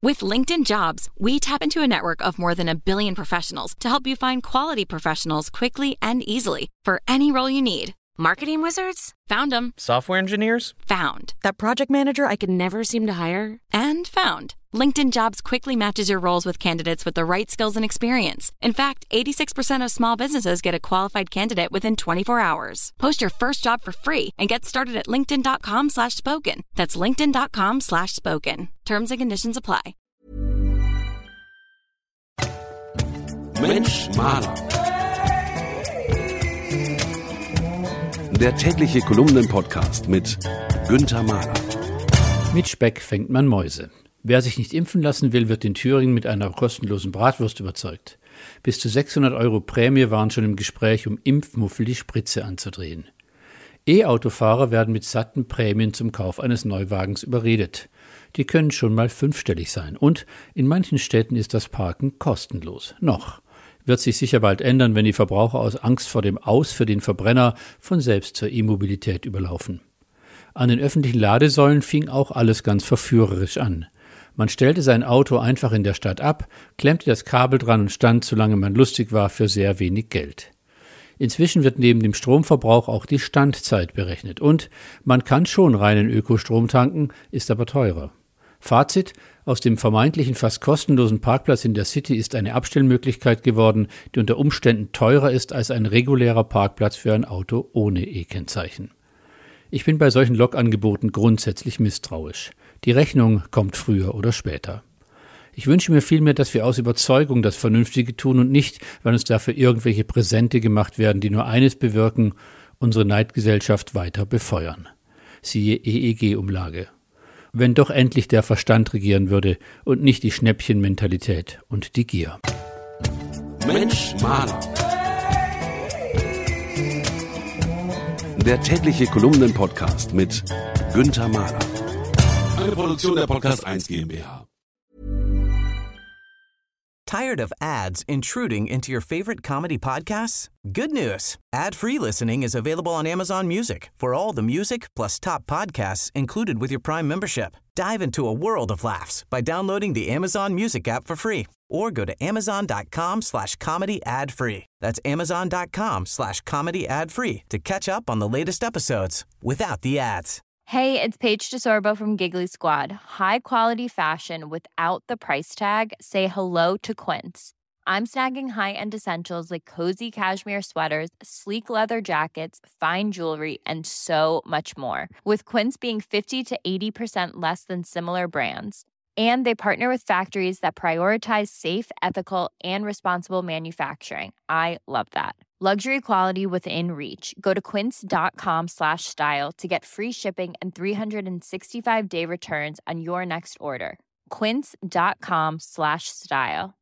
With LinkedIn Jobs, we tap into a network of more than 1 billion professionals to help you find quality professionals quickly and easily for any role you need. Marketing wizards? Found them. Software engineers? Found. That project manager I could never seem to hire? And found. LinkedIn Jobs quickly matches your roles with candidates with the right skills and experience. In fact, 86% of small businesses get a qualified candidate within 24 hours. Post your first job for free and get started at linkedin.com/spoken. That's linkedin.com/spoken. Terms and conditions apply. Mensch Maler. Der tägliche Kolumnen-Podcast mit Günther Mahler. Mit Speck fängt man Mäuse. Wer sich nicht impfen lassen will, wird in Thüringen mit einer kostenlosen Bratwurst überzeugt. Bis zu 600 € Prämie waren schon im Gespräch, um Impfmuffel die Spritze anzudrehen. E-Autofahrer werden mit satten Prämien zum Kauf eines Neuwagens überredet. Die können schon mal 5-stellig sein. Und in manchen Städten ist das Parken kostenlos. Noch. Wird sich sicher bald ändern, wenn die Verbraucher aus Angst vor dem Aus für den Verbrenner von selbst zur E-Mobilität überlaufen. An den öffentlichen Ladesäulen fing auch alles ganz verführerisch an. Man stellte sein Auto einfach in der Stadt ab, klemmte das Kabel dran und stand, solange man lustig war, für sehr wenig Geld. Inzwischen wird neben dem Stromverbrauch auch die Standzeit berechnet und man kann schon reinen Ökostrom tanken, ist aber teurer. Fazit: Aus dem vermeintlichen fast kostenlosen Parkplatz in der City ist eine Abstellmöglichkeit geworden, die unter Umständen teurer ist als ein regulärer Parkplatz für ein Auto ohne E-Kennzeichen. Ich bin bei solchen Lokangeboten grundsätzlich misstrauisch. Die Rechnung kommt früher oder später. Ich wünsche mir vielmehr, dass wir aus Überzeugung das Vernünftige tun und nicht, weil uns dafür irgendwelche Präsente gemacht werden, die nur eines bewirken: unsere Neidgesellschaft weiter befeuern. Siehe EEG-Umlage. Wenn doch endlich der Verstand regieren würde und nicht die Schnäppchenmentalität und die Gier. Mensch Maler. Der tägliche Kolumnen-Podcast mit Günther Mahler. Eine Produktion der Podcast 1 GmbH. Tired of ads intruding into your favorite comedy podcasts? Good news. Ad-free listening is available on Amazon Music for all the music plus top podcasts included with your Prime membership. Dive into a world of laughs by downloading the Amazon Music app for free or go to amazon.com/comedy ad-free. That's amazon.com/comedy ad-free to catch up on the latest episodes without the ads. Hey, it's Paige DeSorbo from Giggly Squad. High quality fashion without the price tag. Say hello to Quince. I'm snagging high-end essentials like cozy cashmere sweaters, sleek leather jackets, fine jewelry, and so much more. With Quince being 50 to 80% less than similar brands. And they partner with factories that prioritize safe, ethical, and responsible manufacturing. I love that. Luxury quality within reach. Go to quince.com/style to get free shipping and 365-day returns on your next order. Quince.com/style.